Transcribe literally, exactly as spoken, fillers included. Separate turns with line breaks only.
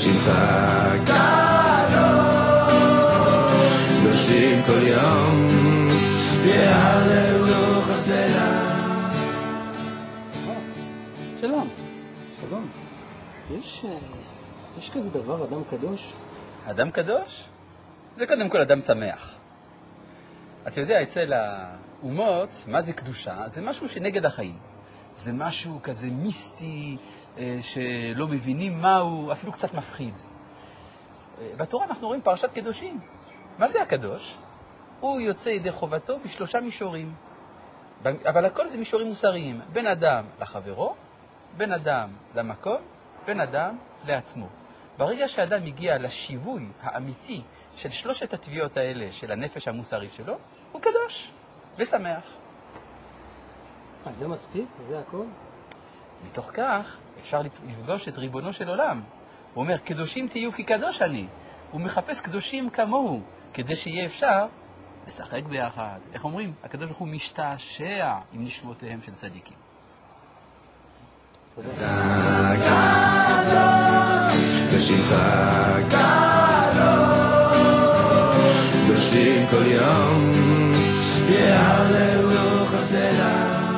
ושמך קדוש, קדושים כל יום, יהללו חסדה.
שלום, שלום. יש, יש כזה דבר, אדם קדוש?
אדם קדוש? זה קודם כל אדם שמח. אתה יודע, אצל האומות, מה זה קדושה? זה משהו שנגד החיים. זה משהו כזה מיסטי, שלא מבינים מהו, אפילו קצת מפחיד. בתורה אנחנו רואים פרשת קדושים. מה זה הקדוש? הוא יוצא ידי חובתו בשלושה מישורים. אבל הכל זה מישורים מוסריים. בין אדם לחברו, בין אדם למקום, בין אדם לעצמו. ברגע שאדם מגיע לשיווי האמיתי של שלושת התביעות האלה של הנפש המוסרית שלו, הוא קדוש ושמח.
אז זה מספיק? זה הכל?
מתוך כך אפשר לפגוש את ריבונו של עולם. הוא אומר, קדושים תהיו כי קדוש אני. הוא מחפש קדושים כמוהו, כדי שיהיה אפשר לשחק ביחד. איך אומרים? הקדוש ברוך הוא משתעשע עם נשמותיהם של צדיקים.
אתה קדוש, ושמך קדוש, קדושים כל יום, יהללו חסדה.